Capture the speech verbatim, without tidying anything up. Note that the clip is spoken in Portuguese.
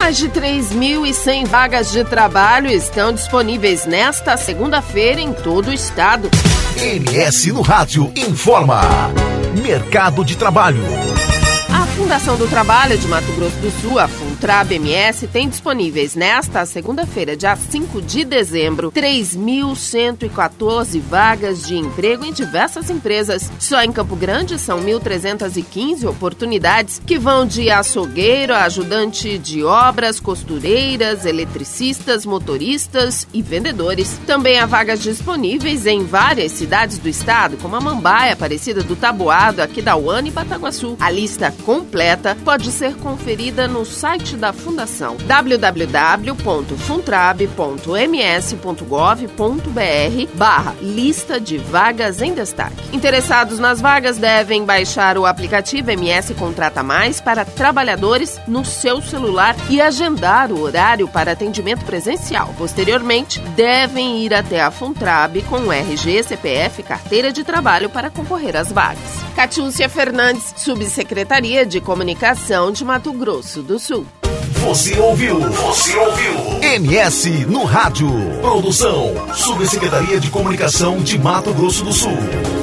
Mais de três mil e cem vagas de trabalho estão disponíveis nesta segunda-feira em todo o estado. M S no Rádio informa. Mercado de trabalho. A Fundação do Trabalho de Mato Grosso do Sul, a Funtrab M S, tem disponíveis nesta segunda-feira, dia cinco de dezembro, três mil cento e quatorze vagas de emprego em diversas empresas. Só em Campo Grande são mil trezentas e quinze oportunidades que vão de açougueiro a ajudante de obras, costureiras, eletricistas, motoristas e vendedores. Também há vagas disponíveis em várias cidades do estado, como a Mambaia, Aparecida do Taboado, Aquidauana e Bataguaçu. A lista completa pode ser conferida no site da Fundação w w w ponto funtrab ponto m s ponto gov ponto b r barra lista de vagas em destaque. Interessados nas vagas devem baixar o aplicativo M S Contrata Mais para trabalhadores no seu celular e agendar o horário para atendimento presencial. Posteriormente, devem ir até a Funtrab com R G, C P F e carteira de trabalho para concorrer às vagas. Catiúcia Fernandes, Subsecretaria de Comunicação de Mato Grosso do Sul. Você ouviu? Você ouviu? M S no Rádio. Produção, Subsecretaria de Comunicação de Mato Grosso do Sul.